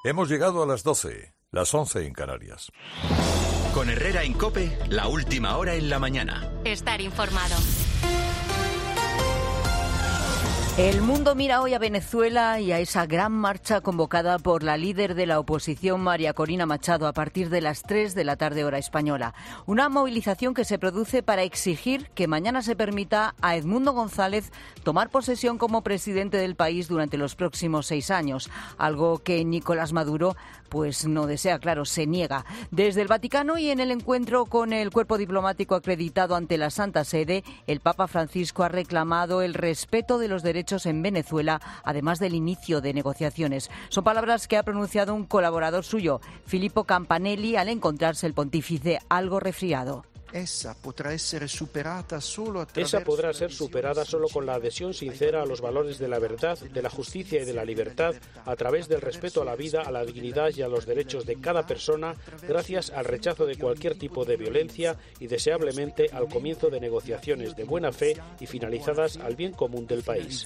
Hemos llegado a las 12, las 11 en Canarias. Con Herrera en COPE, la última hora en la mañana. Estar informado. El mundo mira hoy a Venezuela y a esa gran marcha convocada por la líder de la oposición, María Corina Machado, a partir de las 3 de la tarde hora española. Una movilización que se produce para exigir que mañana se permita a Edmundo González tomar posesión como presidente del país durante los próximos 6 años, algo que Nicolás Maduro pues no desea, claro, se niega. Desde el Vaticano y en el encuentro con el cuerpo diplomático acreditado ante la Santa Sede, el Papa Francisco ha reclamado el respeto de los derechos en Venezuela, además del inicio de negociaciones. Son palabras que ha pronunciado un colaborador suyo, Filippo Campanelli, al encontrarse el pontífice algo resfriado. Esa podrá ser superada solo con la adhesión sincera a los valores de la verdad, de la justicia y de la libertad, a través del respeto a la vida, a la dignidad y a los derechos de cada persona, gracias al rechazo de cualquier tipo de violencia y, deseablemente, al comienzo de negociaciones de buena fe y finalizadas al bien común del país.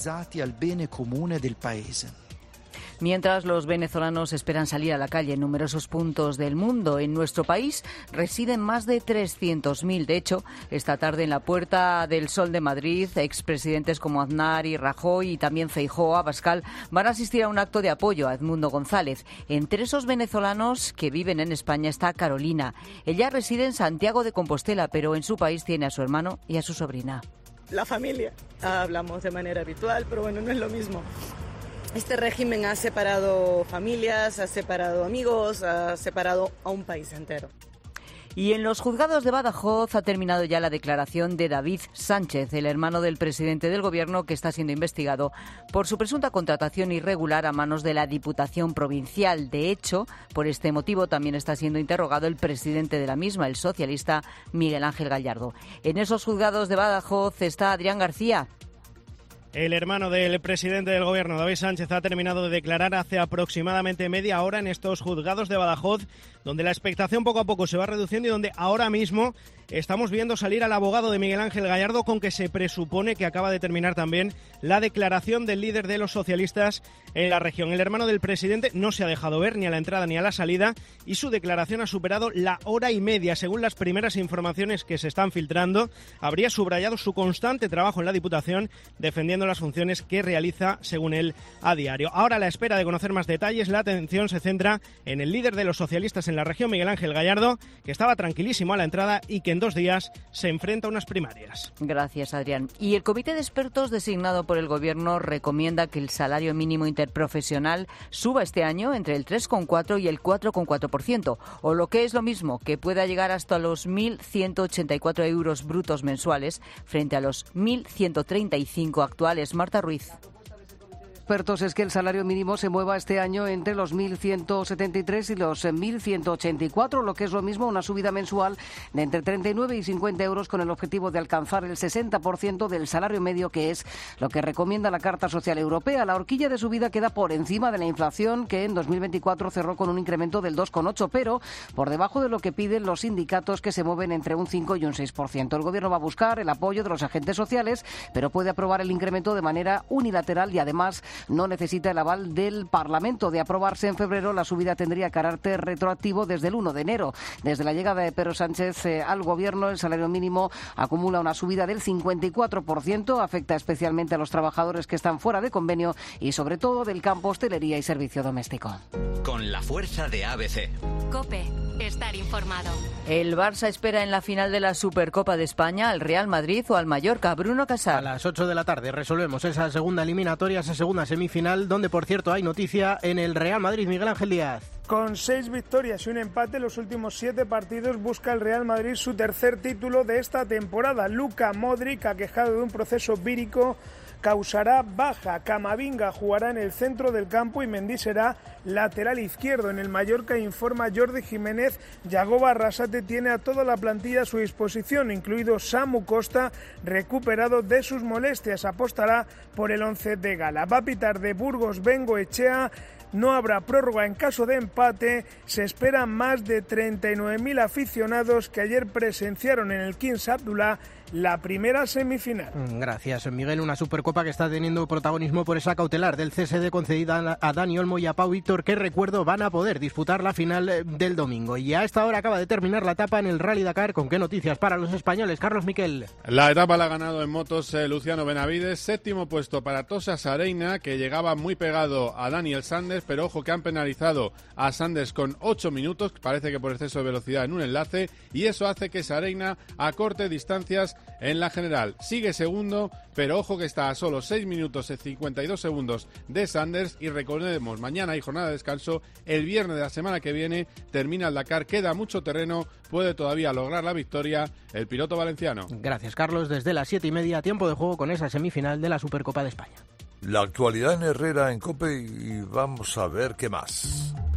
Mientras los venezolanos esperan salir a la calle en numerosos puntos del mundo, en nuestro país residen más de 300.000. De hecho, esta tarde en la Puerta del Sol de Madrid, expresidentes como Aznar y Rajoy y también Feijóo, Abascal, van a asistir a un acto de apoyo a Edmundo González. Entre esos venezolanos que viven en España está Carolina. Ella reside en Santiago de Compostela, pero en su país tiene a su hermano y a su sobrina. La familia. Hablamos de manera habitual, pero bueno, no es lo mismo. Este régimen ha separado familias, ha separado amigos, ha separado a un país entero. Y en los juzgados de Badajoz ha terminado ya la declaración de David Sánchez, el hermano del presidente del Gobierno, que está siendo investigado por su presunta contratación irregular a manos de la Diputación Provincial. De hecho, por este motivo también está siendo interrogado el presidente de la misma, el socialista Miguel Ángel Gallardo. En esos juzgados de Badajoz está Adrián García. El hermano del presidente del Gobierno, David Sánchez, ha terminado de declarar hace aproximadamente media hora en estos juzgados de Badajoz, donde la expectación poco a poco se va reduciendo y donde ahora mismo estamos viendo salir al abogado de Miguel Ángel Gallardo, con que se presupone que acaba de terminar también la declaración del líder de los socialistas en la región. El hermano del presidente no se ha dejado ver ni a la entrada ni a la salida y su declaración ha superado la hora y media. Según las primeras informaciones que se están filtrando, habría subrayado su constante trabajo en la Diputación, defendiendo las funciones que realiza, según él, a diario. Ahora, a la espera de conocer más detalles, la atención se centra en el líder de los socialistas en la región, Miguel Ángel Gallardo, que estaba tranquilísimo a la entrada y que en 2 días se enfrenta a unas primarias. Gracias, Adrián. Y el comité de expertos designado por el Gobierno recomienda que el salario mínimo interprofesional suba este año entre el 3,4 y el 4,4%, o lo que es lo mismo, que pueda llegar hasta los 1.184 euros brutos mensuales frente a los 1.135 actuales. Marta Ruiz. Expertos es que el salario mínimo se mueva este año entre los 1.173 y los 1.184, lo que es lo mismo, una subida mensual de entre 39 y 50 euros, con el objetivo de alcanzar el 60% del salario medio, que es lo que recomienda la Carta Social Europea. La horquilla de subida queda por encima de la inflación, que en 2024 cerró con un incremento del 2,8, pero por debajo de lo que piden los sindicatos, que se mueven entre un 5 y un 6%. El Gobierno va a buscar el apoyo de los agentes sociales, pero puede aprobar el incremento de manera unilateral y además no necesita el aval del Parlamento. De aprobarse en febrero, la subida tendría carácter retroactivo desde el 1 de enero. Desde la llegada de Pedro Sánchez al Gobierno, el salario mínimo acumula una subida del 54%, afecta especialmente a los trabajadores que están fuera de convenio y sobre todo del campo, hostelería y servicio doméstico. Con la fuerza de ABC. COPE. Estar informado. El Barça espera en la final de la Supercopa de España al Real Madrid o al Mallorca. Bruno Casar. A las 8 de la tarde resolvemos esa segunda eliminatoria, esa segunda semifinal, donde por cierto hay noticia en el Real Madrid. Miguel Ángel Díaz. Con 6 victorias y un empate en los últimos 7 partidos, busca el Real Madrid su tercer título de esta temporada. Luka Modric, aquejado de un proceso vírico, causará baja. Camavinga jugará en el centro del campo y Mendy será lateral izquierdo. En el Mallorca, informa Jordi Jiménez, Yagoba Arrasate tiene a toda la plantilla a su disposición, incluido Samu Costa, recuperado de sus molestias. Apostará por el 11 de gala. Va a pitar de Burgos Bengoechea. No habrá prórroga en caso de empate. Se esperan más de 39.000 aficionados que ayer presenciaron en el Kings Abdullah la primera semifinal. Gracias, Miguel. Una Supercopa que está teniendo protagonismo por esa cautelar del CSD concedida a Dani Olmo y a Pau Víctor, que recuerdo van a poder disputar la final del domingo. Y a esta hora acaba de terminar la etapa en el Rally Dakar. ¿Con qué noticias para los españoles? Carlos Miquel. La etapa la ha ganado en motos Luciano Benavides. Séptimo puesto para Tosa Sareina, que llegaba muy pegado a Daniel Sanders, pero ojo que han penalizado a Sanders con 8 minutos, parece que por exceso de velocidad en un enlace, y eso hace que Sareina acorte distancias en la general. Sigue segundo, pero ojo que está a solo 6 minutos y 52 segundos de Sanders. Y recordemos, mañana hay jornada de descanso, el viernes de la semana que viene termina el Dakar, queda mucho terreno, puede todavía lograr la victoria el piloto valenciano. Gracias, Carlos. Desde las 7:30, tiempo de juego con esa semifinal de la Supercopa de España. La actualidad en Herrera en COPE y vamos a ver qué más.